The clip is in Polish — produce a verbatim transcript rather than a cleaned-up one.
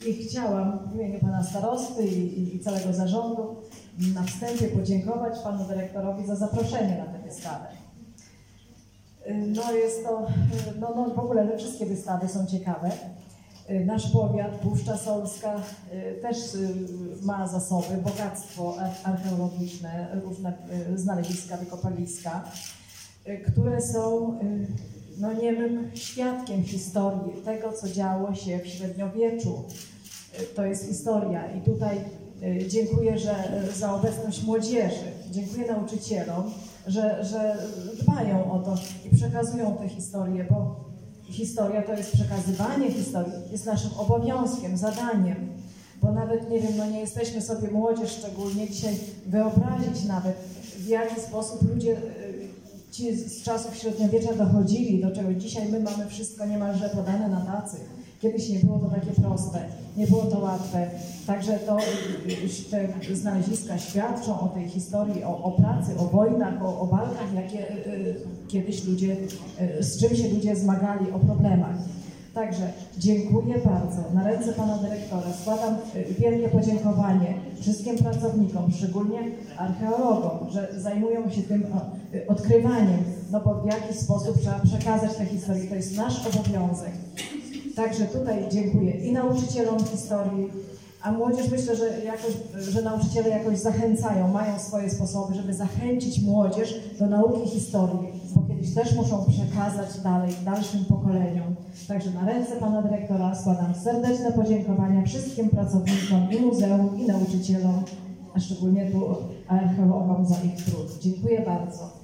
I chciałam w imieniu pana starosty i, i całego zarządu na wstępie podziękować panu dyrektorowi za zaproszenie na tę wystawę. No jest to, no, no w ogóle te wszystkie wystawy są ciekawe. Nasz powiat, Puszcza Solska też ma zasoby, bogactwo archeologiczne, różne znaleziska, wykopaliska, które są no niemym świadkiem historii tego, co działo się w średniowieczu. To jest historia i tutaj dziękuję że, za obecność młodzieży, dziękuję nauczycielom, że, że dbają o to i przekazują tę historię, bo historia to jest przekazywanie historii, jest naszym obowiązkiem, zadaniem, bo nawet, nie wiem, no nie jesteśmy sobie, młodzież szczególnie, dzisiaj wyobrazić nawet, w jaki sposób ludzie ci z czasów średniowiecza dochodzili, do czego dzisiaj my mamy wszystko niemalże podane na tacy. Kiedyś nie było to takie proste, nie było to łatwe. Także to, te znaleziska świadczą o tej historii, o, o pracy, o wojnach, o, o walkach, jakie y, kiedyś ludzie, y, z czym się ludzie zmagali, o problemach. Także dziękuję bardzo. Na ręce pana dyrektora składam wielkie podziękowanie wszystkim pracownikom, szczególnie archeologom, że zajmują się tym odkrywaniem, no bo w jaki sposób trzeba przekazać tę historię. To jest nasz obowiązek. Także tutaj dziękuję i nauczycielom historii, a młodzież myślę, że, jakoś, że nauczyciele jakoś zachęcają, mają swoje sposoby, żeby zachęcić młodzież do nauki historii, bo kiedyś też muszą przekazać dalej, dalszym pokoleniom. Także na ręce pana dyrektora składam serdeczne podziękowania wszystkim pracownikom i muzeum, i nauczycielom, a szczególnie tu archeologom za ich trud. Dziękuję bardzo.